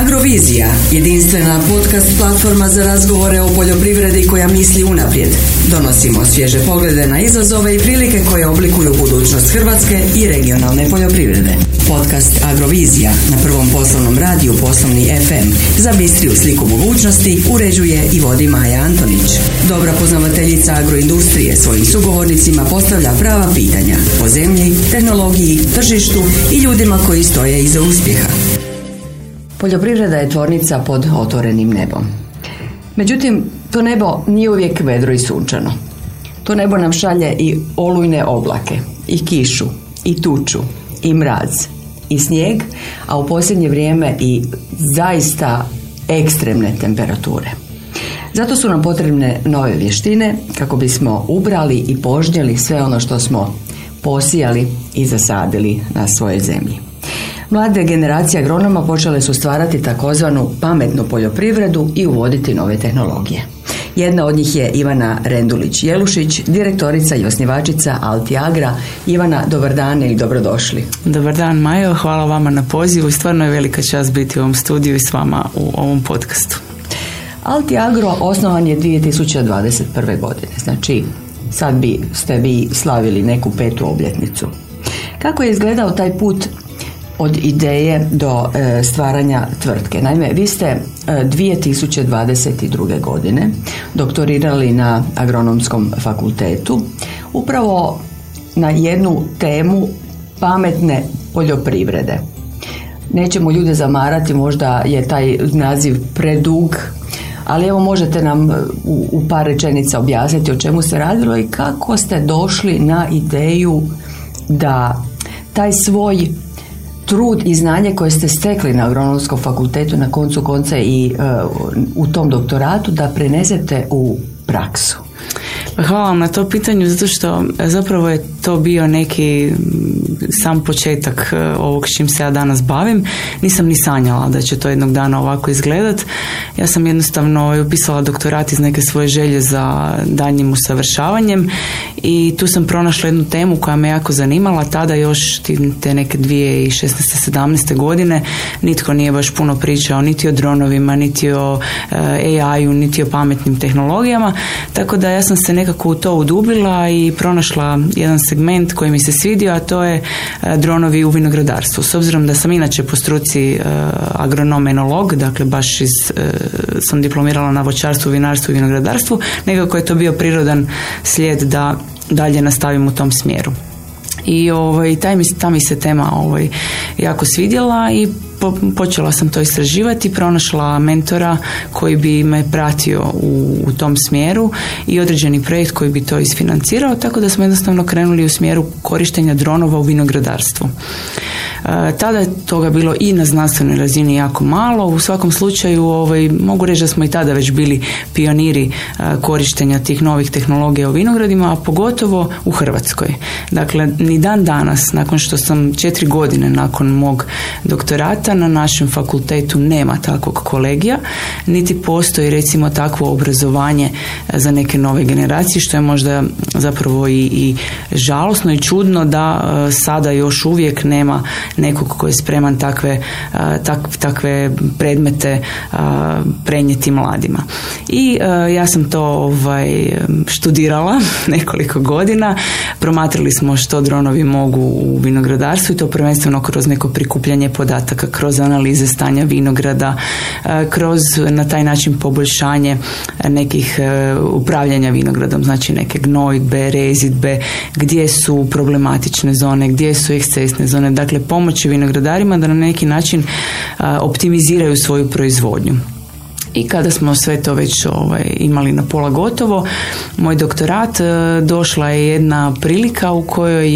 Agrovizija, jedinstvena podcast platforma za razgovore o poljoprivredi koja misli unaprijed. Donosimo svježe poglede na izazove i prilike koje oblikuju budućnost Hrvatske i regionalne poljoprivrede. Podcast Agrovizija na Prvom poslovnom radiju Poslovni FM za bistriju sliku mogućnosti uređuje i vodi Maja Antonić. Dobra poznavateljica agroindustrije svojim sugovornicima postavlja prava pitanja o zemlji, tehnologiji, tržištu i ljudima koji stoje iza uspjeha. Poljoprivreda je tvornica pod otvorenim nebom. Međutim, to nebo nije uvijek vedro i sunčano. To nebo nam šalje i olujne oblake, i kišu, i tuču, i mraz, i snijeg, a u posljednje vrijeme i zaista ekstremne temperature. Zato su nam potrebne nove vještine kako bismo ubrali i požnjeli sve ono što smo posijali i zasadili na svojoj zemlji. Mlade generacije agronoma počele su stvarati takozvanu pametnu poljoprivredu i uvoditi nove tehnologije. Jedna od njih je Ivana Rendulić-Jelušić, direktorica i osnivačica Altiagra. Ivana, dobar dan i dobrodošli. Dobar dan, Majo, hvala vama na pozivu i stvarno je velika čast biti u ovom studiju i s vama u ovom podcastu. Altiagro osnovan je 2021. godine, znači sad ste vi slavili neku 5. obljetnicu. Kako je izgledao taj put od ideje do stvaranja tvrtke? Naime, vi ste 2022. godine doktorirali na Agronomskom fakultetu upravo na jednu temu pametne poljoprivrede. Nećemo ljude zamarati, možda je taj naziv predug, ali evo možete nam u par rečenica objasniti o čemu se radilo i kako ste došli na ideju da taj svoj trud i znanje koje ste stekli na Agronomskom fakultetu, na koncu konca i u tom doktoratu, da prenesete u praksu. Hvala vam na to pitanju, zato što zapravo je to bio neki sam početak ovog s čim se ja danas bavim. Nisam ni sanjala da će to jednog dana ovako izgledat. Ja sam jednostavno upisala doktorat iz neke svoje želje za daljnjim usavršavanjem i tu sam pronašla jednu temu koja me jako zanimala. Tada još te neke 2016. 17. godine nitko nije baš puno pričao niti o dronovima, niti o AI-u, niti o pametnim tehnologijama, tako da ja sam se nekako u to udubila i pronašla jedan segment koji mi se svidio, a to je dronovi u vinogradarstvu. S obzirom da sam inače po struci agronom-enolog, dakle baš sam diplomirala na voćarstvu, vinarstvu i vinogradarstvu, nekako je to bio prirodan slijed da dalje nastavim u tom smjeru. I ta mi se tema jako svidjela i počela sam to istraživati, pronašla mentora koji bi me pratio u tom smjeru i određeni projekt koji bi to isfinancirao, tako da smo jednostavno krenuli u smjeru korištenja dronova u vinogradarstvu. Tada je toga bilo i na znanstvenoj razini jako malo. U svakom slučaju mogu reći da smo i tada već bili pioniri korištenja tih novih tehnologija u vinogradima, a pogotovo u Hrvatskoj. Dakle, ni dan danas, nakon što sam 4 godine nakon mog doktorata, na našem fakultetu nema takvog kolegija, niti postoji recimo takvo obrazovanje za neke nove generacije, što je možda zapravo i žalosno i čudno da sada još uvijek nema nekog koji je spreman takve predmete prenijeti mladima. I ja sam to študirala nekoliko godina, promatrali smo što dronovi mogu u vinogradarstvu i to prvenstveno kroz neko prikupljanje podataka, kroz analize stanja vinograda, kroz na taj način poboljšanje nekih upravljanja vinogradom, znači neke gnojidbe, rezidbe, gdje su problematične zone, gdje su ekscesne zone, dakle pomoći vinogradarima da na neki način optimiziraju svoju proizvodnju. I kada smo sve to već imali na pola gotovo, moj doktorat, došla je jedna prilika u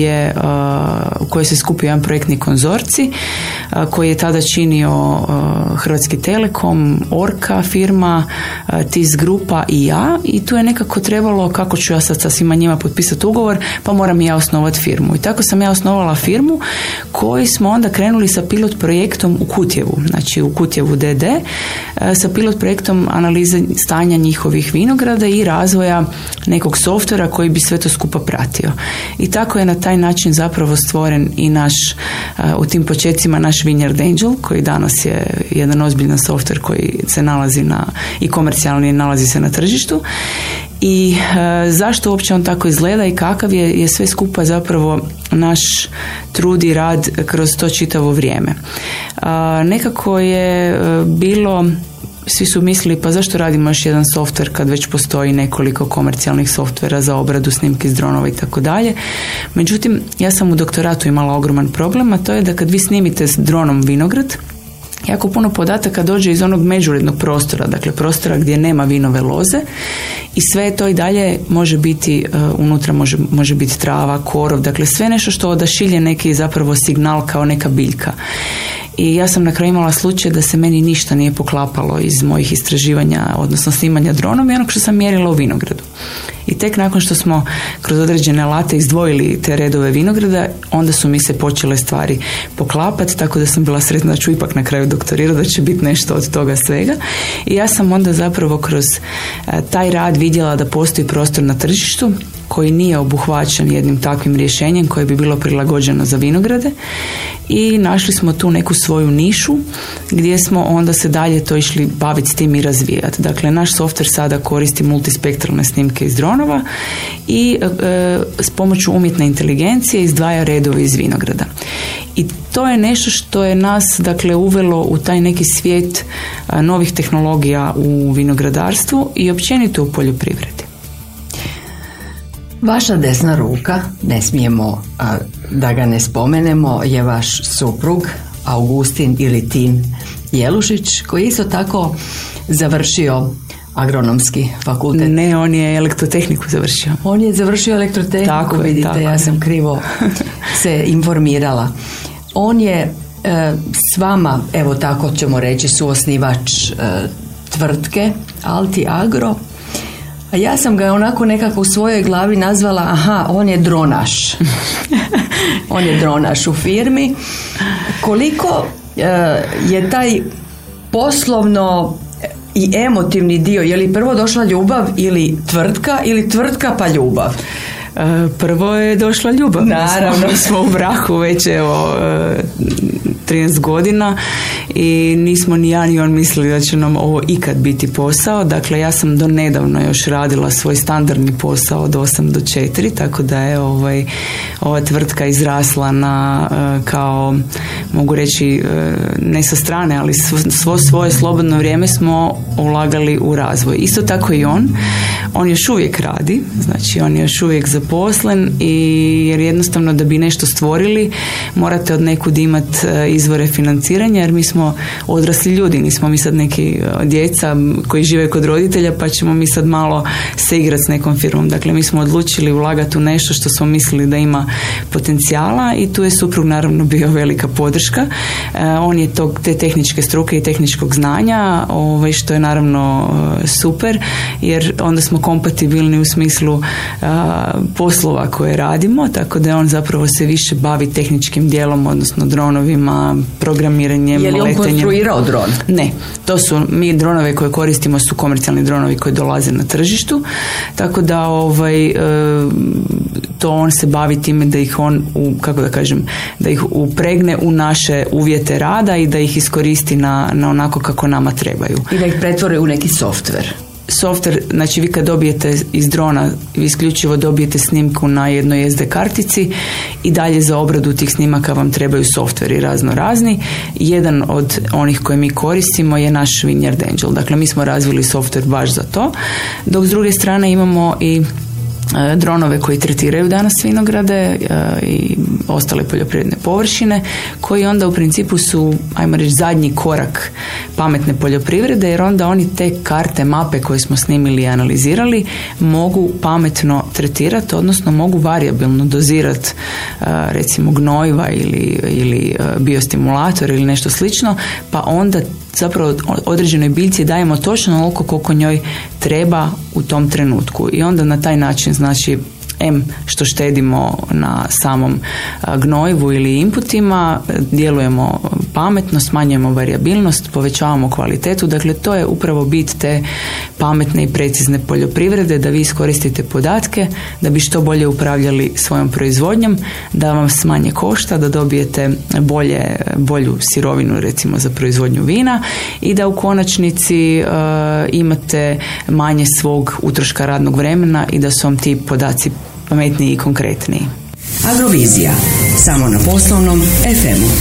kojoj se skupio jedan projektni konzorcij koji je tada činio Hrvatski Telekom, Orka firma, TIS grupa i ja, i tu je nekako trebalo kako ću ja sad sa svima njima potpisati ugovor, pa moram i ja osnovati firmu. I tako sam ja osnovala firmu koji smo onda krenuli sa pilot projektom u Kutjevu, znači u Kutjevu DD, sa pilot projektom projektom analize stanja njihovih vinograda i razvoja nekog softvera koji bi sve to skupa pratio. I tako je na taj način zapravo stvoren i naš, u tim početcima naš Vineyard Angel, koji danas je jedan ozbiljan softver koji se nalazi i komercijalni nalazi se na tržištu. I zašto uopće on tako izgleda i kakav je sve skupa zapravo naš trud i rad kroz to čitavo vrijeme. Nekako je bilo, svi su mislili pa zašto radimo još jedan softver kad već postoji nekoliko komercijalnih softvera za obradu snimki s dronova i tako dalje. Međutim, ja sam u doktoratu imala ogroman problem, a to je da kad vi snimite s dronom vinograd, jako puno podataka dođe iz onog međurednog prostora, dakle prostora gdje nema vinove loze i sve to i dalje može biti, unutra može biti trava, korov, dakle sve nešto što odašilje neki zapravo signal kao neka biljka. I ja sam na kraju imala slučaj da se meni ništa nije poklapalo iz mojih istraživanja, odnosno snimanja dronom i onog što sam mjerila u vinogradu. I tek nakon što smo kroz određene alate izdvojili te redove vinograda, onda su mi se počele stvari poklapati, tako da sam bila sretna da ću ipak na kraju doktorirati, da će biti nešto od toga svega. I ja sam onda zapravo kroz taj rad vidjela da postoji prostor na tržištu koji nije obuhvaćen jednim takvim rješenjem koje bi bilo prilagođeno za vinograde i našli smo tu neku svoju nišu gdje smo onda se dalje to išli baviti s tim i razvijati. Dakle, naš softver sada koristi multispektralne snimke iz dronova i s pomoću umjetne inteligencije izdvaja redove iz vinograda. I to je nešto što je nas, dakle, uvelo u taj neki svijet novih tehnologija u vinogradarstvu i općenito u poljoprivredi. Vaša desna ruka, ne smijemo da ga ne spomenemo, je vaš suprug Augustin ili Tin Jelušić, koji isto tako završio agronomski fakultet. Ne, on je elektrotehniku završio. On je završio elektrotehniku, tako vidite, tako. Ja sam krivo se informirala. On je s vama, evo tako ćemo reći, suosnivač tvrtke Alti Agro. A ja sam ga onako nekako u svojoj glavi nazvala, on je dronaš. On je dronaš u firmi. Koliko je taj poslovno i emotivni dio, je li prvo došla ljubav ili tvrtka pa ljubav? Prvo je došla ljubav. Naravno. Mi smo u braku već 13 godina i nismo ni ja ni on mislili da će nam ovo ikad biti posao. Dakle, ja sam do nedavno još radila svoj standardni posao od 8 do 4, tako da je ova tvrtka izrasla na, kao, mogu reći, ne sa strane, ali svo svoje slobodno vrijeme smo ulagali u razvoj. Isto tako i on još uvijek radi, znači on je još uvijek zaposlen jer jednostavno da bi nešto stvorili morate od nekud imati izvore financiranja, jer mi smo odrasli ljudi, nismo mi sad neki djeca koji žive kod roditelja pa ćemo mi sad malo se igrati s nekom firmom. Dakle, mi smo odlučili ulagati u nešto što smo mislili da ima potencijala i tu je suprug naravno bio velika podrška. On je te tehničke struke i tehničkog znanja, što je naravno super, jer onda smo kompatibilni u smislu poslova koje radimo, tako da on zapravo se više bavi tehničkim dijelom, odnosno dronovima, programiranjem, letenjem. Je li on konstruirao dron? Ne, to su, mi dronove koje koristimo su komercijalni dronovi koji dolaze na tržištu, tako da to on se bavi time da ih on, da ih upregne u naše uvjete rada i da ih iskoristi na onako kako nama trebaju. I da ih pretvore u neki softver. Softver, znači vi kad dobijete iz drona, vi isključivo dobijete snimku na jednoj SD kartici i dalje za obradu tih snimaka vam trebaju softveri razno razni. Jedan od onih koje mi koristimo je naš Vineyard Angel. Dakle, mi smo razvili softver baš za to. Dok s druge strane imamo i dronove koji tretiraju danas vinograde i ostale poljoprivredne površine, koji onda u principu su, ajmo reći, zadnji korak pametne poljoprivrede, jer onda oni te karte, mape koje smo snimili i analizirali mogu pametno tretirati, odnosno mogu varijabilno dozirati recimo gnojiva ili biostimulator ili nešto slično, pa onda zapravo određenoj biljci dajemo točno onoliko koliko njoj treba u tom trenutku. I onda na taj način, znači, što štedimo na samom gnojivu ili inputima, djelujemo pametno, smanjujemo varijabilnost, povećavamo kvalitetu. Dakle, to je upravo bit te pametne i precizne poljoprivrede, da vi iskoristite podatke, da bi što bolje upravljali svojom proizvodnjom, da vam manje košta, da dobijete bolju sirovinu recimo za proizvodnju vina i da u konačnici imate manje svog utroška radnog vremena i da su vam ti podaci pametniji i konkretniji. Agrovizija, samo na Poslovnom FM-u.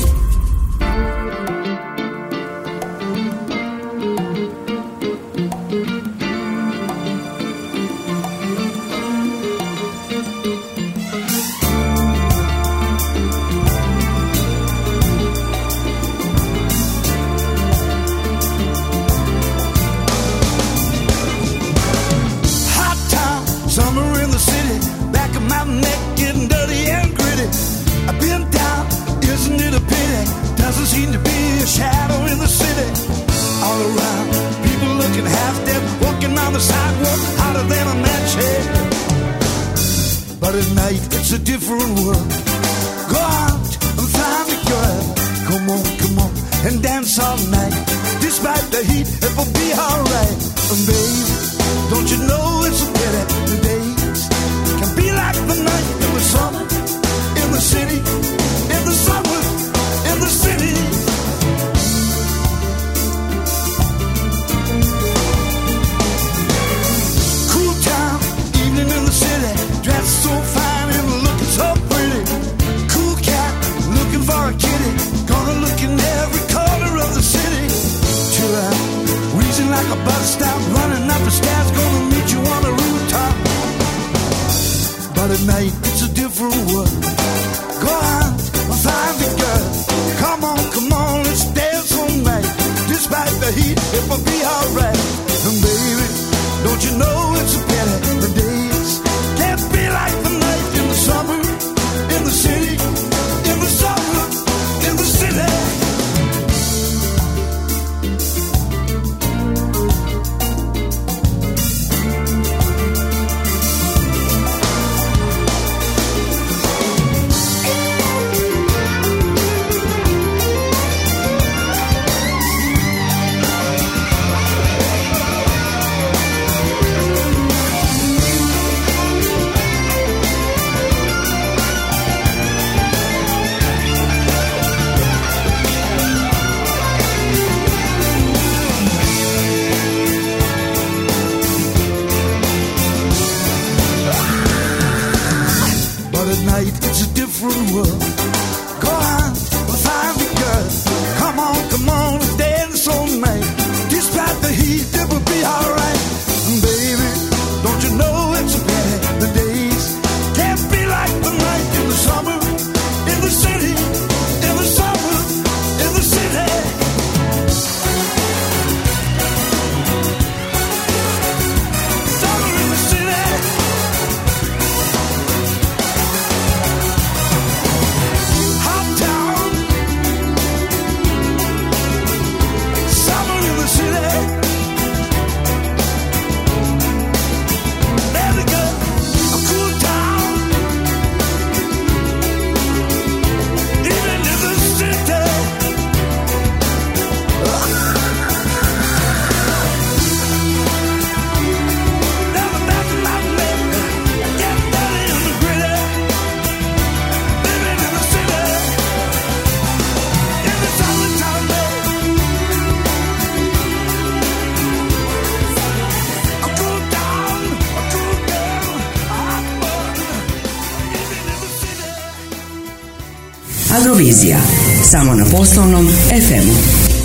Agrovizija, samo na Poslovnom FM-u.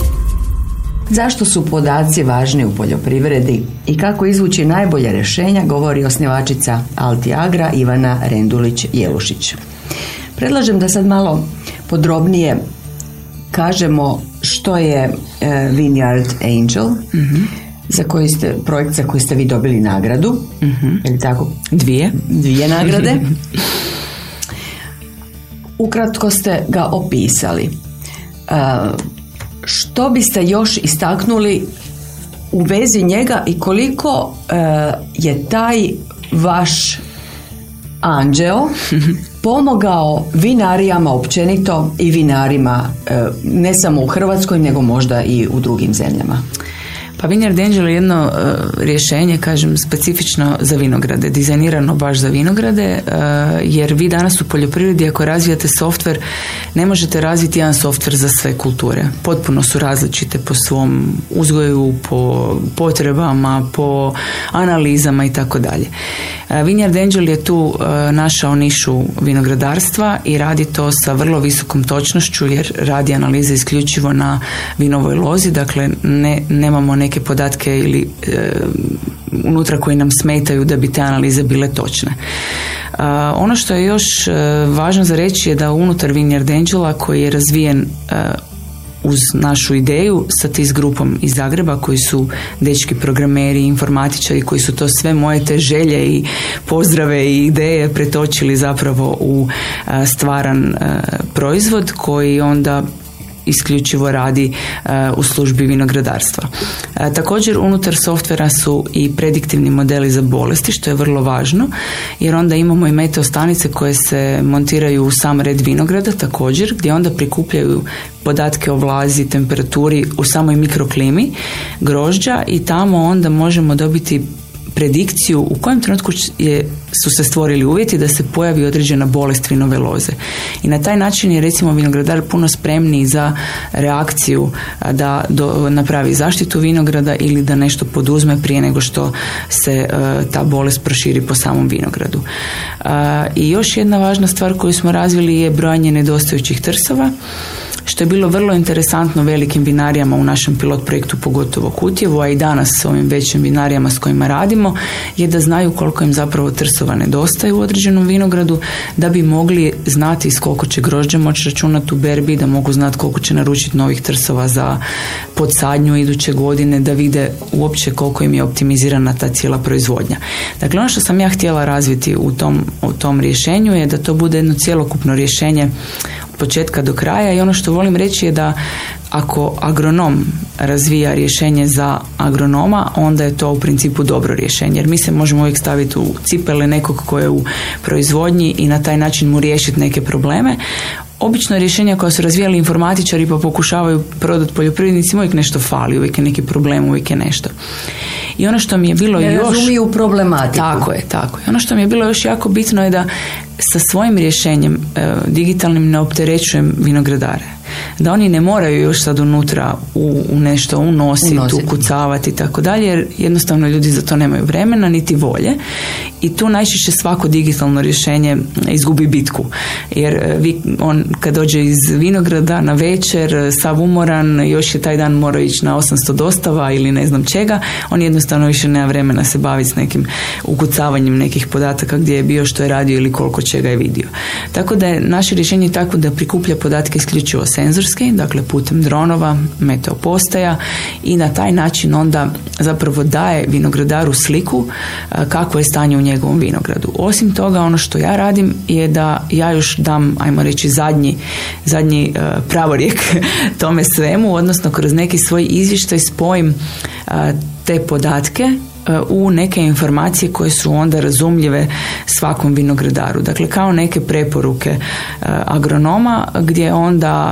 Zašto su podaci važni u poljoprivredi i kako izvući najbolje rješenja, govori osnivačica Altiagra Ivana Rendulić-Jelušić. Predlažem da sad malo podrobnije kažemo što je Vineyard Angel, projekt za koji ste vi dobili nagradu. Je li tako? Dvije nagrade. Ukratko ste ga opisali. Što biste još istaknuli u vezi njega i koliko je taj vaš anđeo pomogao vinarijama općenito i vinarima ne samo u Hrvatskoj nego možda i u drugim zemljama? Pa Vineyard Angel je jedno rješenje, kažem, specifično za vinograde, dizajnirano baš za vinograde, jer vi danas u poljoprivredi ako razvijate softver, ne možete razviti jedan softver za sve kulture. Potpuno su različite po svom uzgoju, po potrebama, po analizama i tako dalje. Vineyard Angel je tu našao nišu vinogradarstva i radi to sa vrlo visokom točnošću jer radi analize isključivo na vinovoj lozi, dakle nemamo neke podatke ili unutra koji nam smetaju da bi te analize bile točne. Ono što je još važno za reći je da unutar Vineyard Angela koji je razvijen uz našu ideju sa TIS grupom iz Zagreba koji su dečki programeri, informatičari koji su to sve moje te želje i pozdrave i ideje pretočili zapravo u stvaran proizvod koji onda isključivo radi u službi vinogradarstva. Također unutar softvera su i prediktivni modeli za bolesti, što je vrlo važno, jer onda imamo i meteostanice koje se montiraju u sam red vinograda također, gdje onda prikupljaju podatke o vlazi, temperaturi u samoj mikroklimi grožđa i tamo onda možemo dobiti predikciju u kojem trenutku su se stvorili uvjeti da se pojavi određena bolest vinove loze. I na taj način je recimo vinogradar puno spremniji za reakciju da napravi zaštitu vinograda ili da nešto poduzme prije nego što se ta bolest proširi po samom vinogradu. I još jedna važna stvar koju smo razvili je brojanje nedostajućih trsova, što je bilo vrlo interesantno velikim vinarijama u našem pilot projektu, pogotovo Kutjevu, a i danas s ovim većim vinarijama s kojima radimo, je da znaju koliko im zapravo trsova nedostaje u određenom vinogradu, da bi mogli znati s koliko će grožđa moći računati u berbi, da mogu znati koliko će naručiti novih trsova za podsadnju iduće godine, da vide uopće koliko im je optimizirana ta cijela proizvodnja. Dakle, ono što sam ja htjela razviti u tom rješenju je da to bude jedno cjelokupno rješenje od početka do kraja i ono što volim reći je da ako agronom razvija rješenje za agronoma, onda je to u principu dobro rješenje, jer mi se možemo uvijek staviti u cipele nekog ko je u proizvodnji i na taj način mu riješiti neke probleme. Obično rješenja koja su razvijali informatičari pa pokušavaju prodati poljoprivrednicima, uvijek nešto fali, uvijek je neki problem, uvijek je nešto. I ono što mi je bilo ne još... razumiju problematiku. Tako je. Ono što mi je bilo još jako bitno je da sa svojim rješenjem digitalnim ne opterećujem vinogradare. Da oni ne moraju još sad unutra u nešto unositi, ukucavati i tako dalje, jer jednostavno ljudi za to nemaju vremena niti volje i tu najčešće svako digitalno rješenje izgubi bitku. Jer on kad dođe iz vinograda na večer, sav umoran, još je taj dan morao ići na 800 dostava ili ne znam čega, on jednostavno više nema vremena se baviti s nekim ukucavanjem nekih podataka gdje je bio, što je radio ili koliko čega je vidio. Tako da je naše rješenje tako da prikuplja podatke isključivo senzorski, dakle putem dronova, meteopostaja i na taj način onda zapravo daje vinogradaru sliku kakvo je stanje u njegovom vinogradu. Osim toga, ono što ja radim je da ja još dam, ajmo reći, zadnji pravorijek tome svemu, odnosno kroz neki svoj izvještaj spojim te podatke u neke informacije koje su onda razumljive svakom vinogradaru. Dakle, kao neke preporuke agronoma gdje onda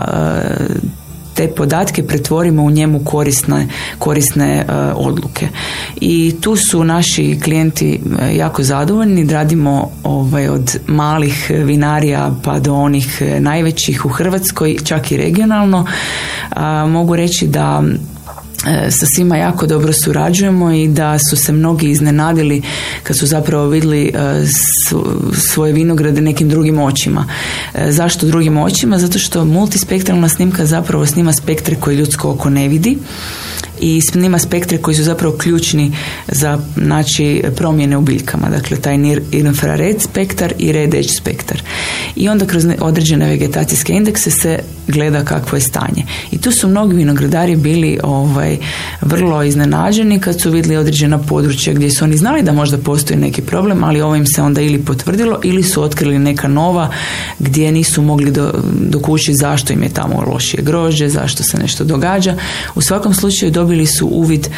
te podatke pretvorimo u njemu korisne odluke. I tu su naši klijenti jako zadovoljni. Radimo od malih vinarija pa do onih najvećih u Hrvatskoj, čak i regionalno. Mogu reći da sa svima jako dobro surađujemo i da su se mnogi iznenadili kad su zapravo vidjeli svoje vinograde nekim drugim očima. Zašto drugim očima? Zato što multispektralna snimka zapravo snima spektre koje ljudsko oko ne vidi i snima spektre koji su zapravo ključni za promjene u biljkama. Dakle, taj infrared spektar i red edge spektar. I onda kroz određene vegetacijske indekse se gleda kakvo je stanje. I tu su mnogi vinogradari bili vrlo iznenađeni kad su vidjeli određena područja gdje su oni znali da možda postoji neki problem, ali ovo im se onda ili potvrdilo ili su otkrili neka nova gdje nisu mogli dokući zašto im je tamo lošije grožđe, zašto se nešto događa. U svakom slučaju dobili su uvid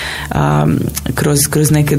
kroz neke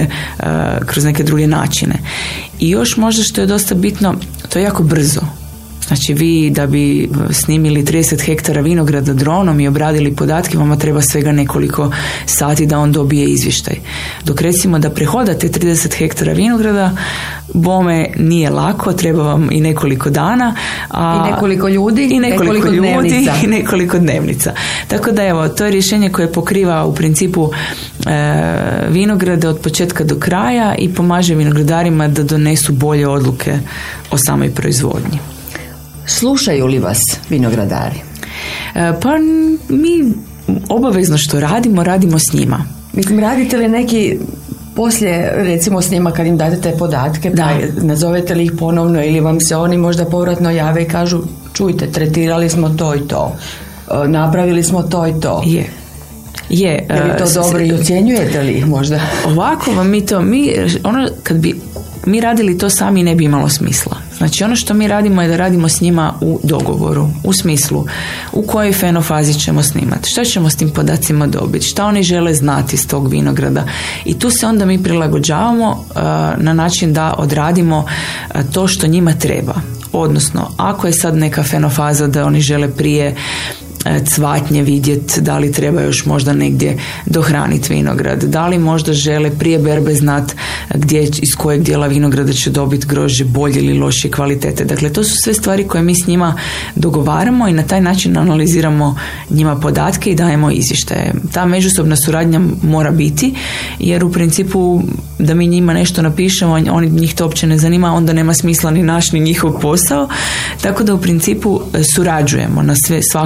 druge načine. I još možda što je dosta bitno, to je jako brzo. Znači vi da bi snimili 30 hektara vinograda dronom i obradili podatke, vama treba svega nekoliko sati da on dobije izvještaj. Dok recimo da prehodate 30 hektara vinograda, bome nije lako, treba vam i nekoliko dana. I nekoliko ljudi, i nekoliko dnevnica. Tako da evo, to je rješenje koje pokriva u principu vinograde od početka do kraja i pomaže vinogradarima da donesu bolje odluke o samoj proizvodnji. Slušaju li vas vinogradari? Pa mi obavezno što radimo s njima. Mislim, radite li neki poslije, recimo s njima kad im date te podatke, pa nazovete li ih ponovno ili vam se oni možda povratno jave i kažu čujte, tretirali smo to i to, napravili smo to i to. Je li to dobro i ocjenjujete li ih možda? Ovako vam kad bi mi radili to sami ne bi imalo smisla. Znači ono što mi radimo je da radimo s njima u dogovoru, u smislu u kojoj fenofazi ćemo snimati, šta ćemo s tim podacima dobiti, šta oni žele znati iz tog vinograda i tu se onda mi prilagođavamo na način da odradimo to što njima treba. Odnosno, ako je sad neka fenofaza da oni žele prije cvatnje vidjeti, da li treba još možda negdje dohraniti vinograd, da li možda žele prije berbe znati iz kojeg dijela vinograda će dobiti grožđe bolje ili lošije kvalitete. Dakle, to su sve stvari koje mi s njima dogovaramo i na taj način analiziramo njima podatke i dajemo izvještaje. Ta međusobna suradnja mora biti, jer u principu da mi njima nešto napišemo, njih to uopće ne zanima, onda nema smisla ni naš ni njihov posao. Tako da u principu surađujemo na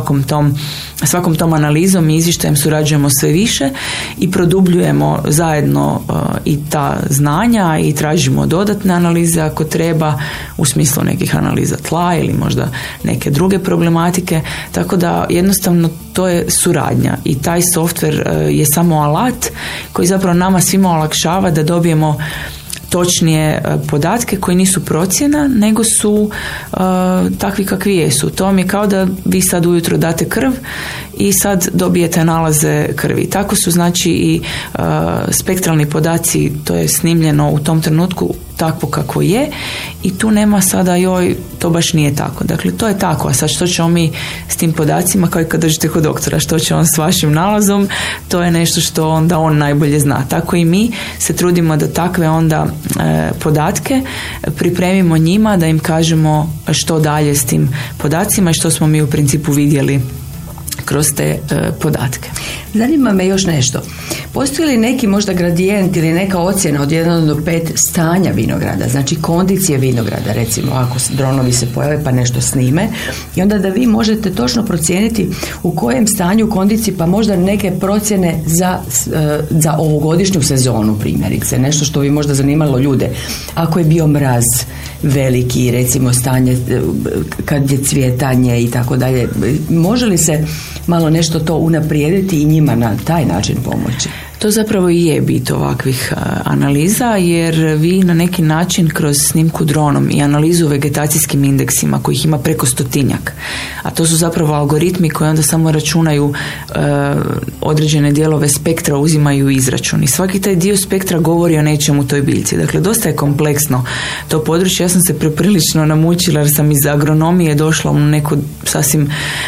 svakom tom analizom i izvještajem surađujemo sve više i produbljujemo zajedno i ta znanja i tražimo dodatne analize ako treba u smislu nekih analiza tla ili možda neke druge problematike, tako da jednostavno to je suradnja i taj softver je samo alat koji zapravo nama svima olakšava da dobijemo točnije podatke koji nisu procjena, nego su takvi kakvi jesu. To vam je kao da vi sad ujutro date krv i sad dobijete nalaze krvi. Tako su znači i spektralni podaci, to je snimljeno u tom trenutku takvo kako je i tu nema sada to baš nije tako. Dakle, to je tako. A sad što ćemo mi s tim podacima, kao i kad dođete kod doktora, što će on s vašim nalazom, to je nešto što onda on najbolje zna. Tako i mi se trudimo da takve onda podatke pripremimo njima, da im kažemo što dalje s tim podacima i što smo mi u principu vidjeli kroz te podatke. Zanima me još nešto. Postoji li neki možda gradijent ili neka ocjena od 1 do 5 stanja vinograda, znači kondicije vinograda, recimo ako dronovi se pojave pa nešto snime i onda da vi možete točno procijeniti u kojem stanju kondiciji, pa možda neke procjene za ovogodišnju sezonu primjerice, nešto što bi možda zanimalo ljude. Ako je bio mraz veliki, recimo stanje kad je cvjetanje i tako dalje, može li se malo nešto to unaprijediti i njima na taj način pomoći? To zapravo i je bit ovakvih analiza, jer vi na neki način kroz snimku dronom i analizu vegetacijskim indeksima, kojih ima preko 100-tinjak, a to su zapravo algoritmi koji onda samo računaju određene dijelove spektra, uzimaju izračun i svaki taj dio spektra govori o nečemu u toj biljci. Dakle, dosta je kompleksno to područje. Ja sam se prilično namučila jer sam iz agronomije došla u neku sasvim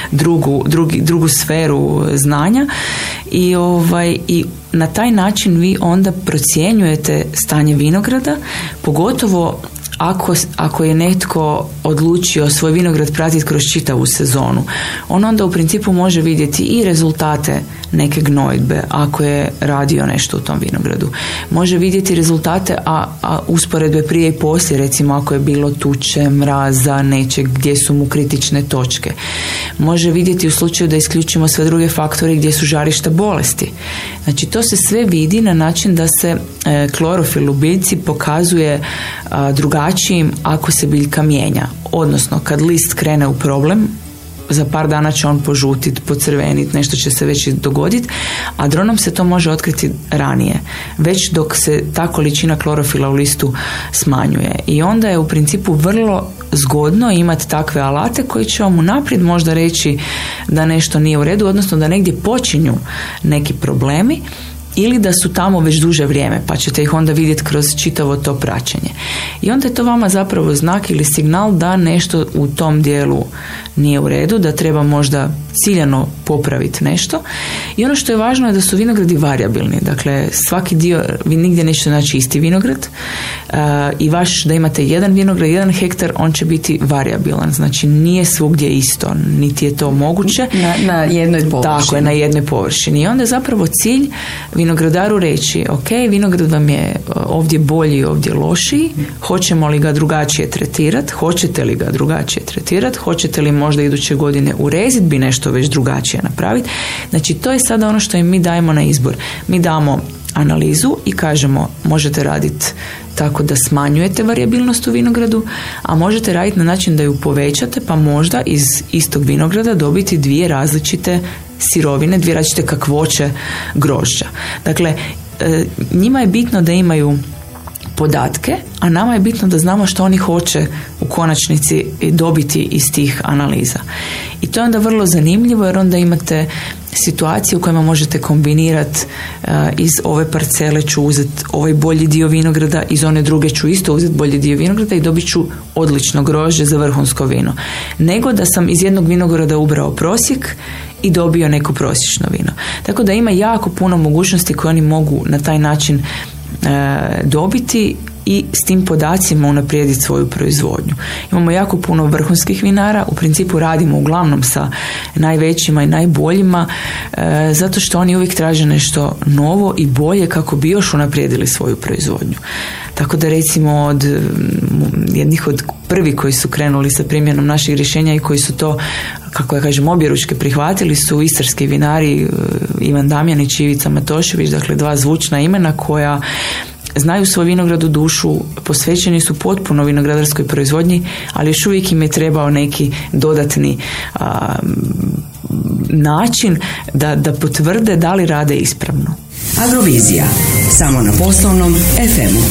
drugu sferu znanja i na taj način vi onda procjenjujete stanje vinograda, pogotovo ako je netko odlučio svoj vinograd pratiti kroz čitavu sezonu. On onda u principu može vidjeti i rezultate neke gnojidbe ako je radio nešto u tom vinogradu. Može vidjeti rezultate, a usporedbe prije i poslije, recimo ako je bilo tuče, mraza, nečeg gdje su mu kritične točke. Može vidjeti u slučaju da isključimo sve druge faktore gdje su žarišta bolesti. Znači to se sve vidi na način da se klorofil u biljci pokazuje drugačijim ako se biljka mijenja. Odnosno kad list krene u problem za par dana će on požutiti, pocrveniti, nešto će se već dogoditi, a dronom se to može otkriti ranije, već dok se ta količina klorofila u listu smanjuje. I onda je u principu vrlo zgodno imati takve alate koji će vam unaprijed možda reći da nešto nije u redu, odnosno da negdje počinju neki problemi ili da su tamo već duže vrijeme, pa ćete ih onda vidjeti kroz čitavo to praćenje. I onda je to vama zapravo znak ili signal da nešto u tom dijelu nije u redu, da treba možda ciljano popraviti nešto. I ono što je važno je da su vinogradi varijabilni. Dakle, svaki dio, vi nigdje nećete naći isti vinograd i vaš da imate jedan vinograd, 1 hektar, on će biti varijabilan. Znači, nije svugdje isto, niti je to moguće. Na jednoj površini. Tako je, na jednoj površini. I onda je zapravo cilj vinogradaru reći, ok, vinograd vam je ovdje bolji, ovdje lošiji, hoćemo li ga drugačije tretirati, hoćete li ga drugačije tretirati, hoćete li možda iduće godine ureziti bi nešto već drugačije napraviti. Znači, to je sada ono što im mi dajemo na izbor. Mi damo analizu i kažemo, možete raditi tako da smanjujete varijabilnost u vinogradu, a možete raditi na način da ju povećate, pa možda iz istog vinograda dobiti 2 različite sirovine, 2 različite kakvoće grožđa. Dakle, njima je bitno da imaju podatke, a nama je bitno da znamo što oni hoće u konačnici dobiti iz tih analiza. I to je onda vrlo zanimljivo, jer onda imate situacije u kojima možete kombinirati iz ove parcele ću uzeti ovaj bolji dio vinograda, iz one druge ću isto uzeti bolji dio vinograda i dobit ću odlično grožđe za vrhunsko vino. Nego da sam iz jednog vinograda ubrao prosjek i dobio neko prosječno vino. Tako da ima jako puno mogućnosti koje oni mogu na taj način dobiti i s tim podacima unaprijediti svoju proizvodnju. Imamo jako puno vrhunskih vinara, u principu radimo uglavnom sa najvećima i najboljima, zato što oni uvijek traže nešto novo i bolje kako bi još unaprijedili svoju proizvodnju. Tako da recimo od jednih od prvi koji su krenuli sa primjenom naših rješenja i koji su to, kako ja kažem, objeručke prihvatili su istarski vinari Ivan Damjanić i Ivica Matošević, dakle 2 zvučna imena koja znaju svoj vinograd u dušu, posvećeni su potpuno vinogradarskoj proizvodnji, ali još uvijek im je trebao neki dodatni način da potvrde da li rade ispravno. Agrovizija, samo na Poslovnom FM-u.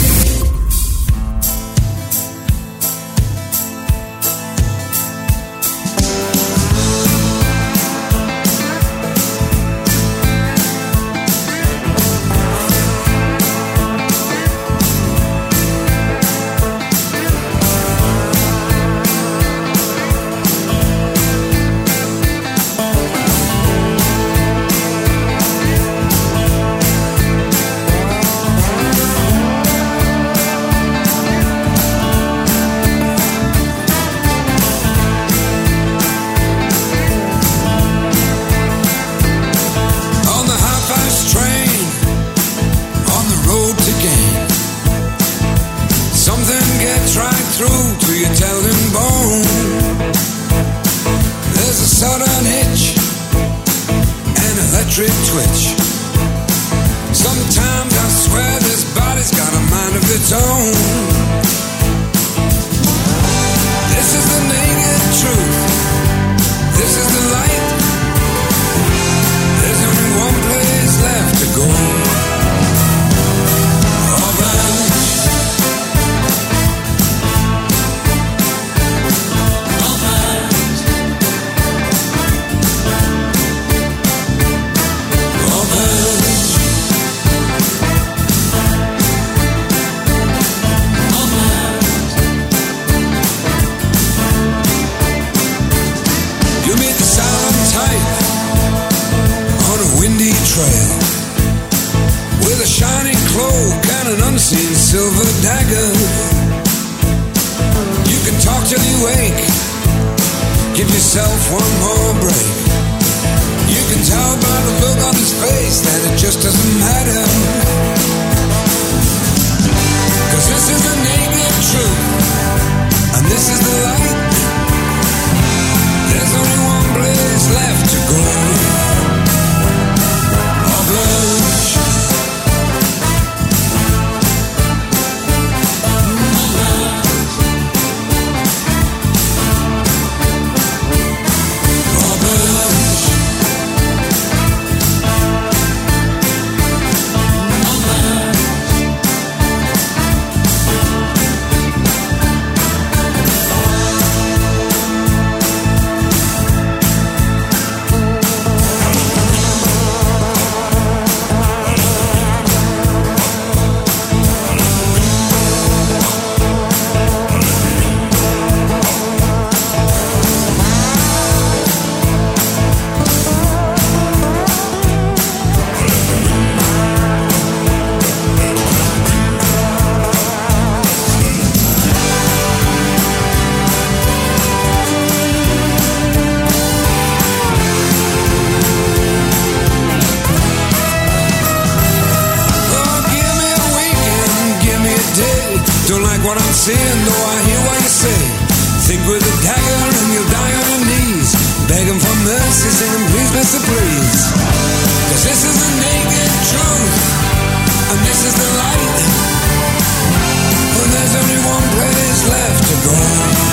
don't like what I'm saying, though I hear what you say. Think with a dagger and you'll die on your knees, begging for mercy, singing please, Mr. Please. 'Cause this is the naked truth, and this is the light. And there's only one place left to go.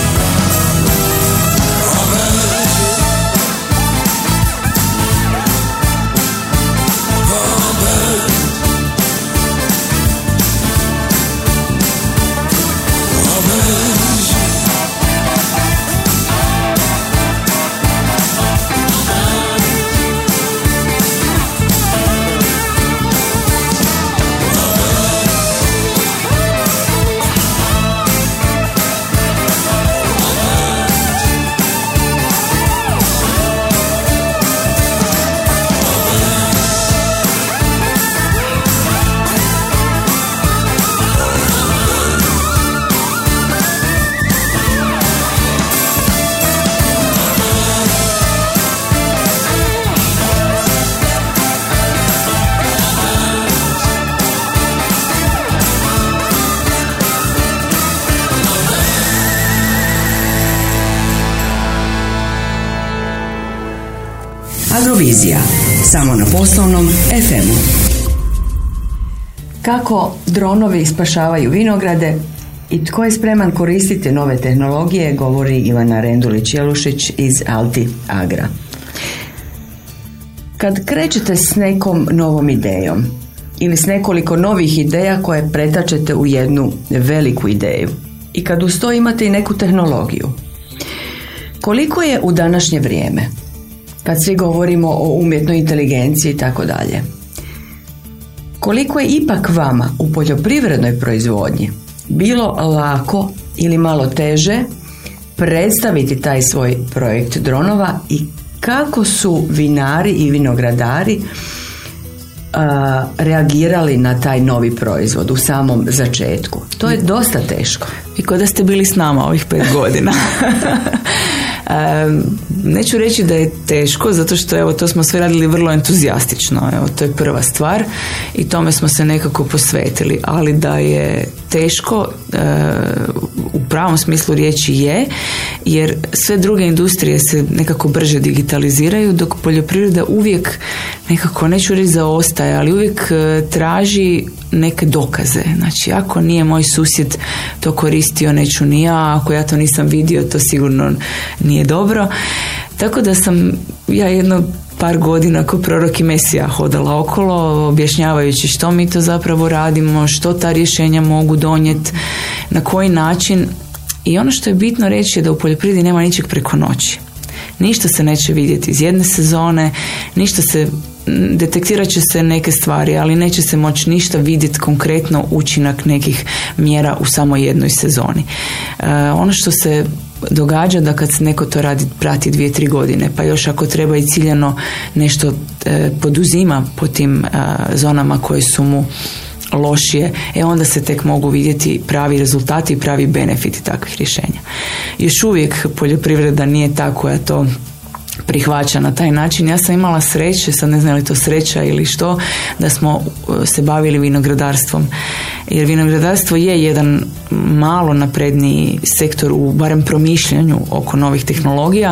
Agrovizija, samo na Poslovnom FM-u. Kako dronovi spašavaju vinograde i tko je spreman koristiti nove tehnologije, govori Ivana Rendulić-Jelušić iz Alti Agra. Kad krećete s nekom novom idejom ili s nekoliko novih ideja koje pretačete u jednu veliku ideju i kad uz to imate i neku tehnologiju, koliko je u današnje vrijeme, kad svi govorimo o umjetnoj inteligenciji i tako dalje, koliko je ipak vama u poljoprivrednoj proizvodnji bilo lako ili malo teže predstaviti taj svoj projekt dronova i kako su vinari i vinogradari reagirali na taj novi proizvod u samom začetku? To je dosta teško. I kao da ste bili s nama ovih 5 godina. Neću reći da je teško, zato što evo, to smo sve radili vrlo entuzijastično, evo, to je prva stvar i tome smo se nekako posvetili, ali da je teško u pravom smislu riječi je, jer sve druge industrije se nekako brže digitaliziraju, dok poljoprivreda uvijek nekako, neću reći zaostaje, ali uvijek traži neke dokaze. Znači, ako nije moj susjed to koristio, neću ni ja, ako ja to nisam vidio, to sigurno nije dobro. Tako da sam ja jedno par godina kao prorok i Mesija hodala okolo, objašnjavajući što mi to zapravo radimo, što ta rješenja mogu donijeti, na koji način. I ono što je bitno reći je da u poljoprivredi nema ničeg preko noći. Ništa se neće vidjeti iz jedne sezone, ništa se, detektirat će se neke stvari, ali neće se moći ništa vidjeti konkretno učinak nekih mjera u samo jednoj sezoni. Ono što se događa da kad se neko to radi, prati 2-3 godine, pa još ako treba i ciljano nešto poduzima po tim zonama koje su mu lošije, onda se tek mogu vidjeti pravi rezultati i pravi benefiti takvih rješenja. Još uvijek poljoprivreda nije ta koja to prihvaća na taj način. Ja sam imala sreće, sad ne znam li to sreća ili što, da smo se bavili vinogradarstvom. Jer vinogradarstvo je jedan malo napredniji sektor u barem promišljanju oko novih tehnologija,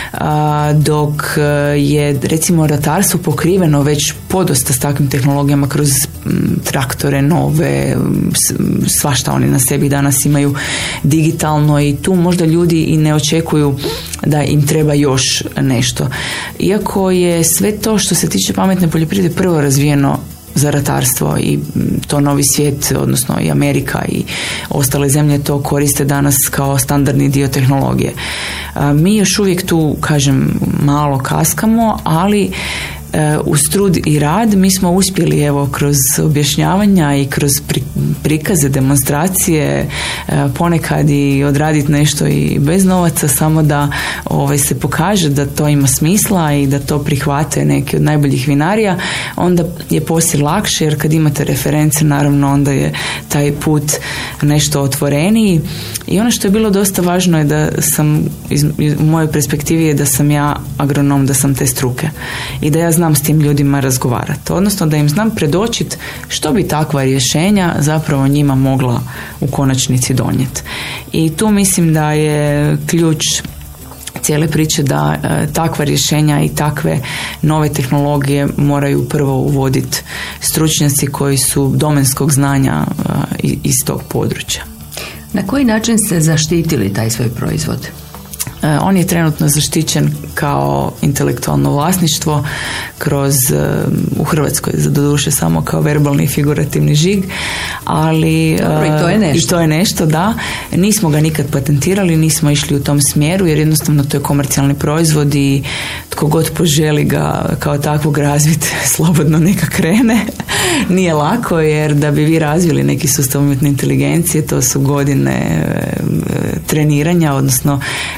dok je recimo ratarstvo pokriveno već podosta s takvim tehnologijama kroz traktore nove, svašta oni na sebi danas imaju digitalno i tu možda ljudi i ne očekuju da im treba još nešto. Iako je sve to što se tiče pametne poljoprivrede prvo razvijeno za ratarstvo i to novi svijet, odnosno i Amerika i ostale zemlje to koriste danas kao standardni dio tehnologije. Mi još uvijek tu, kažem, malo kaskamo, ali uz trud i rad mi smo uspjeli evo kroz objašnjavanja i kroz prikaze, demonstracije, ponekad i odraditi nešto i bez novaca, samo da se pokaže da to ima smisla i da to prihvate neki od najboljih vinarija, onda je poslije lakše, jer kad imate reference naravno onda je taj put nešto otvoreniji. I ono što je bilo dosta važno je da sam, u mojoj perspektivi je da sam ja agronom, da sam te struke i da ja znam znam s tim ljudima razgovarati. Odnosno da im znam predočiti što bi takva rješenja zapravo njima mogla u konačnici donijeti. I tu mislim da je ključ cijele priče da takva rješenja i takve nove tehnologije moraju prvo uvoditi stručnjaci koji su domenskog znanja iz tog područja. Na koji način ste zaštitili taj svoj proizvod? On je trenutno zaštićen kao intelektualno vlasništvo kroz, u Hrvatskoj za doduše samo kao verbalni i figurativni žig, ali dobro, i to je nešto, da. Nismo ga nikad patentirali, nismo išli u tom smjeru jer jednostavno to je komercijalni proizvod i tko god poželi ga kao takvog razviti slobodno neka krene. Nije lako jer da bi vi razvili neki sustav umjetne inteligencije to su godine treniranja, odnosno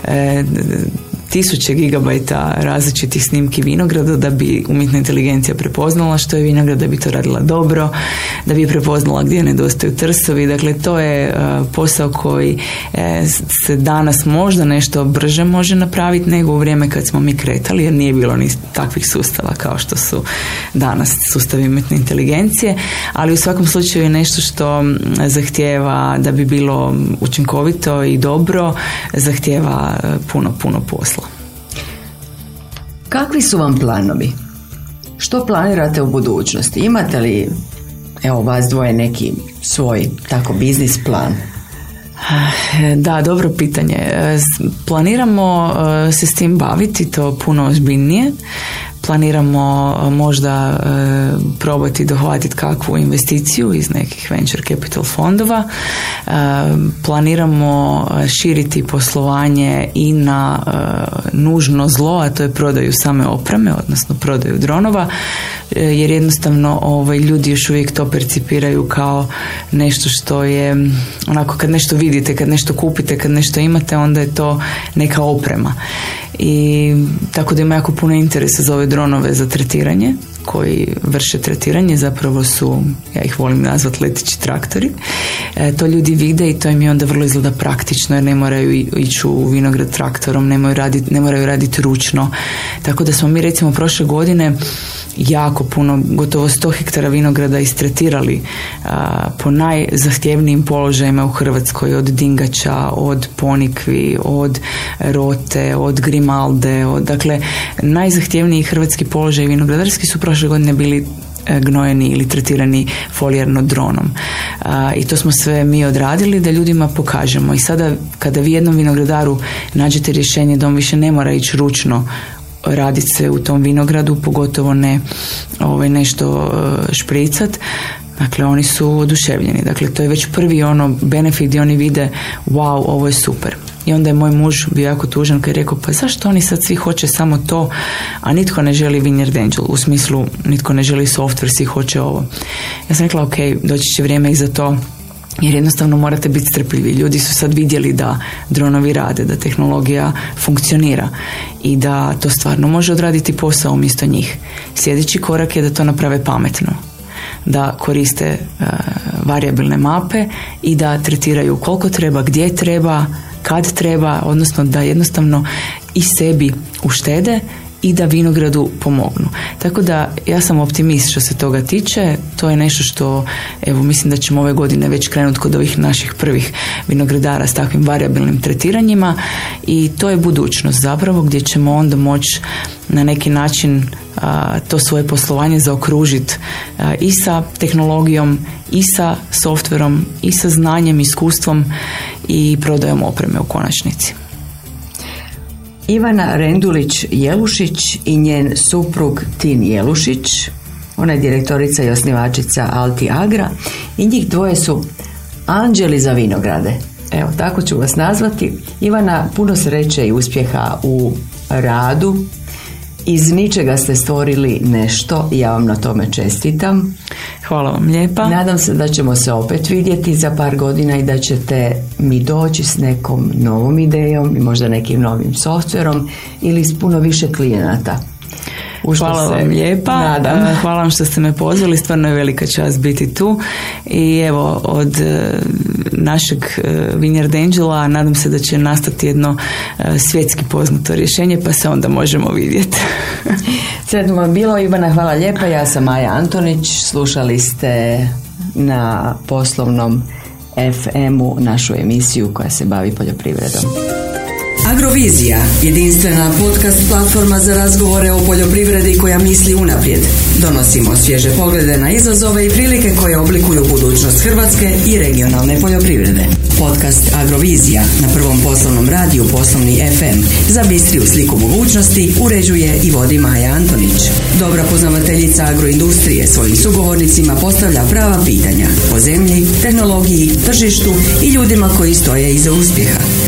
tisuće gigabajta različitih snimki vinograda da bi umjetna inteligencija prepoznala što je vinograd, da bi to radila dobro, da bi prepoznala gdje nedostaju trsovi. Dakle, to je posao koji se danas možda nešto brže može napraviti nego u vrijeme kad smo mi kretali, jer nije bilo ni takvih sustava kao što su danas sustavi umjetne inteligencije, ali u svakom slučaju je nešto što zahtijeva da bi bilo učinkovito i dobro, zahtijeva puno posla. Kakvi su vam planovi? Što planirate u budućnosti? Imate li, evo, vas dvoje neki svoj tako biznis plan? Da, dobro pitanje. Planiramo se s tim baviti, to puno ozbiljnije. Planiramo možda probati dohvatiti kakvu investiciju iz nekih venture capital fondova. Planiramo širiti poslovanje i na nužno zlo, a to je prodaju same opreme, odnosno prodaju dronova, jer jednostavno ljudi još uvijek to percipiraju kao nešto što je onako kad nešto vidite, kad nešto kupite, kad nešto imate, onda je to neka oprema. I tako da ima jako puno interesa za ove dronove za tretiranje, koji vrše tretiranje, zapravo su, ja ih volim nazvati leteći traktori. To ljudi vide i to im je onda vrlo izgleda praktično jer ne moraju ići u vinograd traktorom, ne moraju raditi ručno. Tako da smo mi recimo prošle godine jako puno, gotovo 100 hektara vinograda istretirali po najzahtjevnijim položajima u Hrvatskoj, od dingača, od ponikvi, od rote, od grimalde, dakle najzahtjevniji hrvatski položaj vinogradarski su prošle godine bili gnojeni ili tretirani folijarno dronom. I to smo sve mi odradili da ljudima pokažemo. I sada kada vi jednom vinogradaru nađete rješenje da on više ne mora ići ručno raditi se u tom vinogradu, pogotovo ne nešto špricat, dakle oni su oduševljeni. Dakle, to je već prvi benefit gdje oni vide wow, ovo je super. I onda je moj muž bio jako tužan kad je rekao, pa zašto oni sad svi hoće samo to, a nitko ne želi Vineyard Angel, u smislu nitko ne želi software, svi hoće ovo. Ja sam rekla, ok, doći će vrijeme i za to, jer jednostavno morate biti strpljivi. Ljudi su sad vidjeli da dronovi rade, da tehnologija funkcionira i da to stvarno može odraditi posao umjesto njih. Sljedeći korak je da to naprave pametno, da koriste varijabilne mape i da tretiraju koliko treba, gdje treba, kad treba, odnosno da jednostavno i sebi uštede i da vinogradu pomognu. Tako da ja sam optimist što se toga tiče. To je nešto što, evo, mislim da ćemo ove godine već krenuti kod ovih naših prvih vinogradara s takvim varijabilnim tretiranjima i to je budućnost zapravo gdje ćemo onda moći na neki način to svoje poslovanje zaokružiti i sa tehnologijom, i sa softverom, i sa znanjem, iskustvom i prodajom opreme u konačnici. Ivana Rendulić-Jelušić i njen suprug Tin Jelušić, ona je direktorica i osnivačica Alti Agra i njih dvoje su anđeli za vinograde. Evo, tako ću vas nazvati. Ivana, puno sreće i uspjeha u radu. Iz ničega ste stvorili nešto i ja vam na tome čestitam. Hvala vam lijepa. Nadam se da ćemo se opet vidjeti za par godina i da ćete mi doći s nekom novom idejom i možda nekim novim softverom ili s puno više klijenata. Hvala vam lijepa. Hvala vam što ste me pozvali. Stvarno je velika čast biti tu. I evo, od našeg Vineyard Angela, nadam se da će nastati jedno svjetski poznato rješenje, pa se onda možemo vidjeti. Sretno vam bilo, Ivana, hvala lijepa. Ja sam Maja Antonić, slušali ste na Poslovnom FM-u našu emisiju koja se bavi poljoprivredom. Agrovizija, jedinstvena podcast platforma za razgovore o poljoprivredi koja misli unaprijed. Donosimo svježe poglede na izazove i prilike koje oblikuju budućnost Hrvatske i regionalne poljoprivrede. Podcast Agrovizija na prvom poslovnom radiju Poslovni FM za bistriju sliku mogućnosti uređuje i vodi Maja Antonić. Dobra poznavateljica agroindustrije svojim sugovornicima postavlja prava pitanja o zemlji, tehnologiji, tržištu i ljudima koji stoje iza uspjeha.